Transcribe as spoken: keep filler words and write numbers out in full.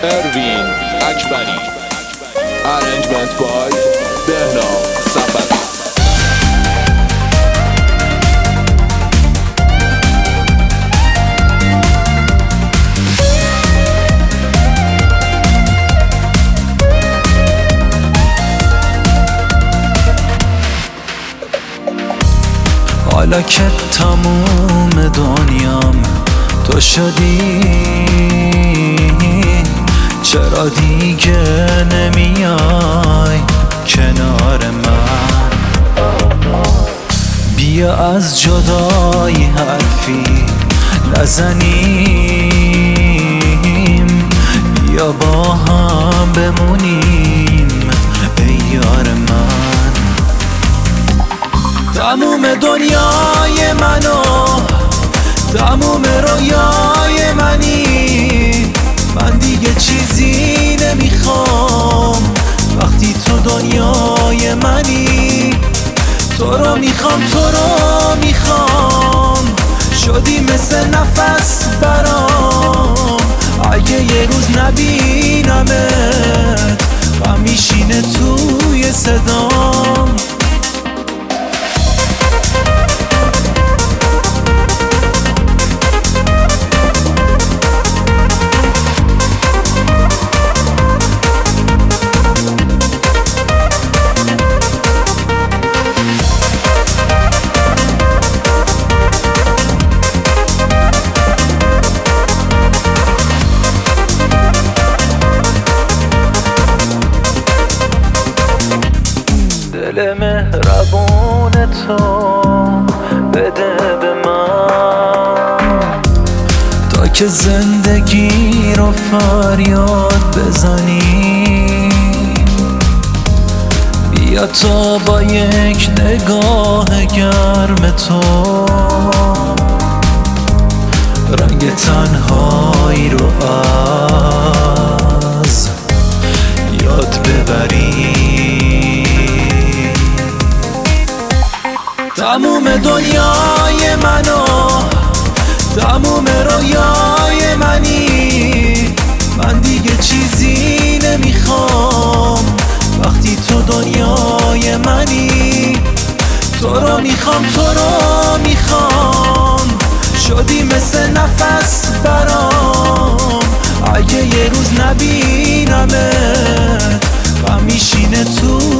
اروین اکبری. Arrangement by بهنام سفری. حالا که تموم دنیام تو شدی، چرا دیگه نمیای کنار من؟ بیا از جدایی حرفی نزنیم، بیا با هم بمونیم ای یار من. تموم دنیای منو، تموم رویای منی، من دیگه چیزی نمیخوام وقتی تو دنیای منی. تو رو میخوام، تو رو میخوام، شدی مثل نفس برام. اگه یه روز نبینمت غم میشینه توی صدام. دل مهربون تو بده به من، تا که زندگی رو فریاد بزنی. بیا تا با یک نگاه گرم تو رنگ تنهایی رو از یاد ببری. تموم دنیای منو، تموم رویای منی، من دیگه چیزی نمیخوام وقتی تو دنیای منی. تو رو میخوام، تو رو میخوام، شدی مثل نفس برام. اگه یه روز نبینمت غم میشینه تو